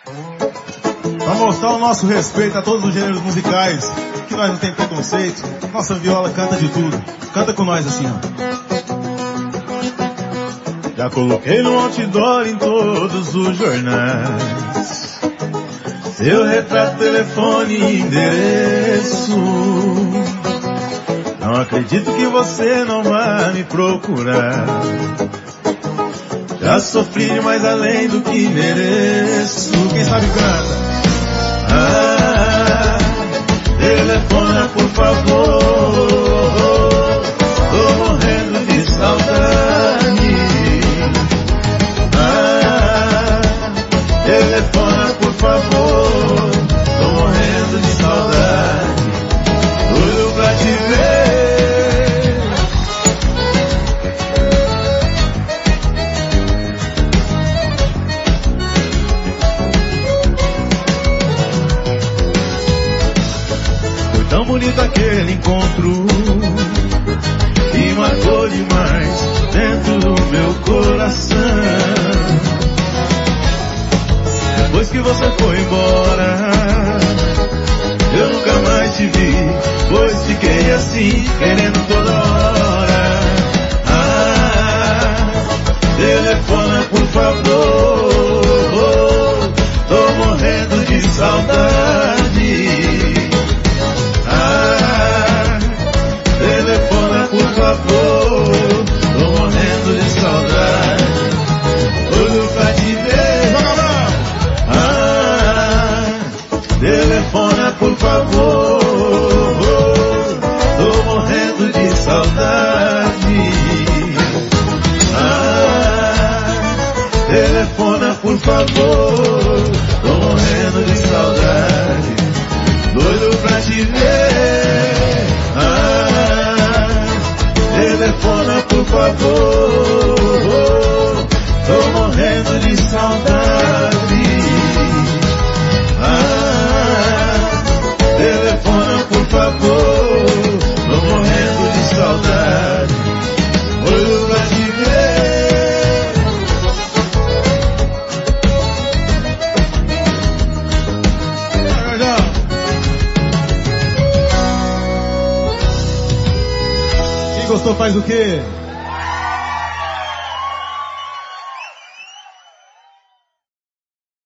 Pra mostrar o nosso respeito a todos os gêneros musicais, que nós não temos preconceito, nossa viola canta de tudo. Canta com nós assim, ó. Já coloquei no outdoor em todos os jornais, seu retrato, telefone e endereço. Não acredito que você não vai me procurar. Já sofri demais além do que mereço. Quem sabe canta. Telefona por favor, tô morrendo de saudade. Telefona por favor, tô morrendo de saudade. Doido pra te ver. Foi tão bonito aquele encontro e marcou demais dentro do meu coração. Depois que você foi embora, eu nunca mais te vi, pois fiquei assim, querendo toda hora. Telefona por favor, tô morrendo de saudade. Telefona por favor, tô morrendo de saudade. Olho pra te ver. Telefona por favor, tô morrendo de saudade. Telefona por favor, tô morrendo de saudade. Doido pra te ver. Telefona por favor, tô morrendo de saudade. Telefona por favor, tô morrendo de saudade. Olho pra te ver. Quem gostou faz o quê?